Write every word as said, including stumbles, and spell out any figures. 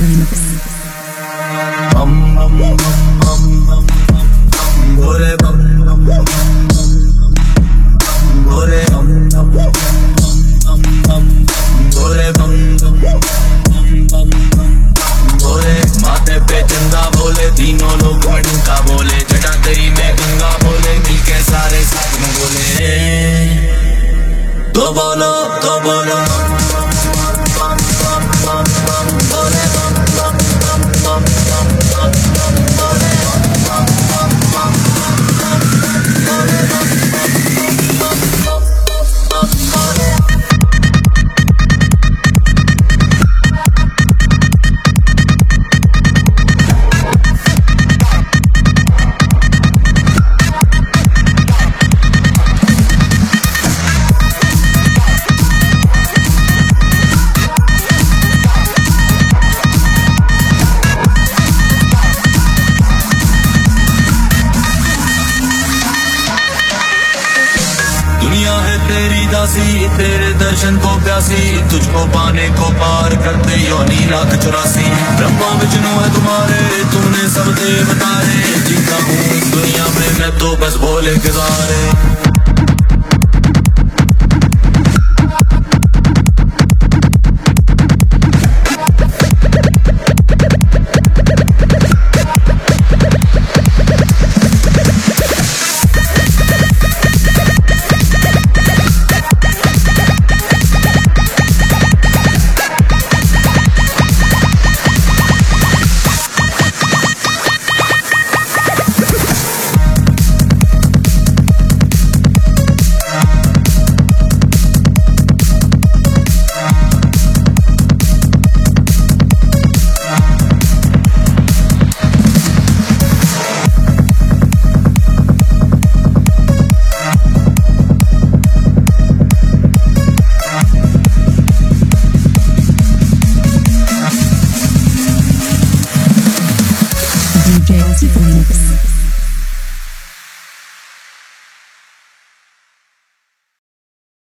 बम बम बम बम बम भोले बम बम भोले बम बम बम बम भोले बम बम भोले माथे पे चंदा बोले तीनों लोग में डूका बोले जटा तेरी में गंगा बोले मिलके सारे साथ में बोले तो बोलो तो बोलो दुनिया है तेरी दासी तेरे दर्शन को प्यासी तुझको पाने को पार करते योनी लाख चौरासी ब्रह्मा विष्णु है तुम्हारे तुमने सब देवतारे जीता हूँ इस दुनिया में मैं तो बस भोले के सहारे।